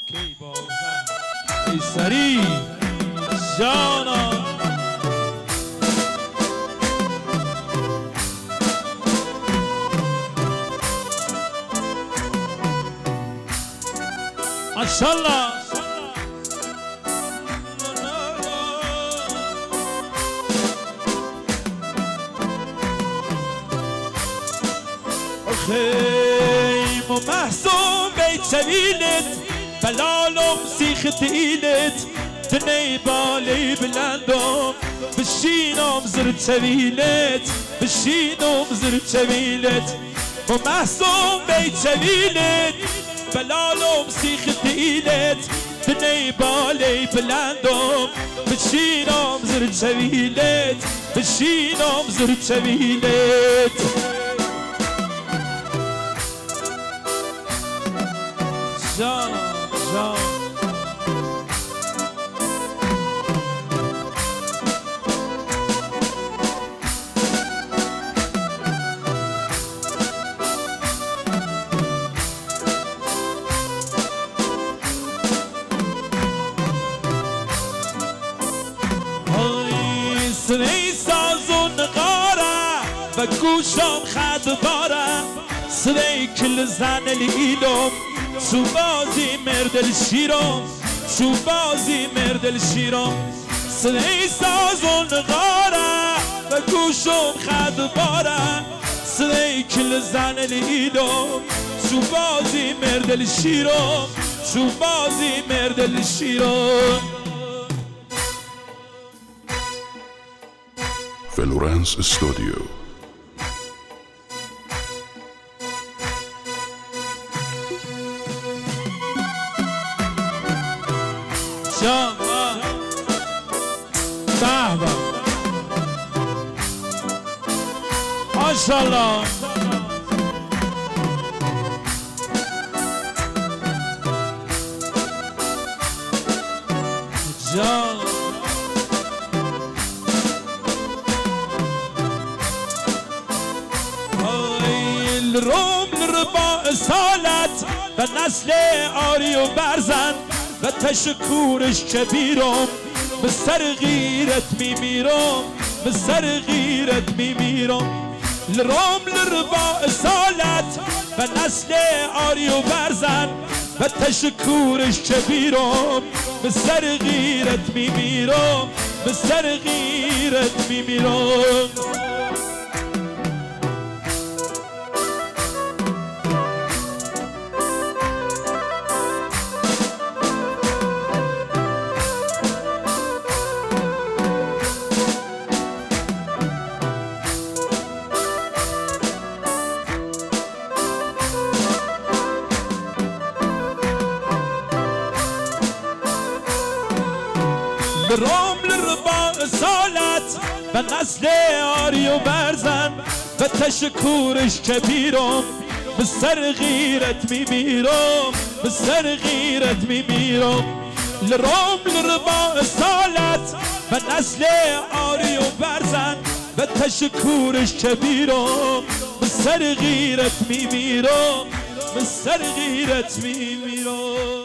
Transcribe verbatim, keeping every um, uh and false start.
کی بازم ای سری جانا ماشاءالله خيم ومحسوم بيت سبيلت بلالم سيخت ايلت تني بالي بلندم بشينم زرت سبيلت بشينم زرت سبيلت ومحسوم بيت سبيلت بلالم سيخت ايلت تني بالي بلندم بشينم زرت سبيلت بشينم زرت سبيلت جان جان های سری ساز و نقاره و گوشم خد باره سری کل زن لیلم شو بازی مرد الشیرم شو بازی مرد الشیرم صدای ساز و نقاره و گوشم خد باره صدای کل زن لیلم شو بازی مرد الشیرم شو بازی مرد الشیرم فلورانس استودیو جان بابا ماشاءالله جان های الروم لربا سالت و نسل آری و برزن و تشکرش کبیرم به سر غیرت میمیرم به سر غیرت میمیرم لرام لربا اصالت و نسل آری و برزن و تشکرش کبیرم به سر غیرت میمیرم به سر غیرت میمیرم رام لربا سالت و نسل آری و برزن و تشکرش کبیرم به سر غیرت میمیرم به سر غیرت میمیرم لرام لربا سالت و نسل آری و برزن و تشکرش کبیرم به سر غیرت میمیرم به سر غیرت میمیرم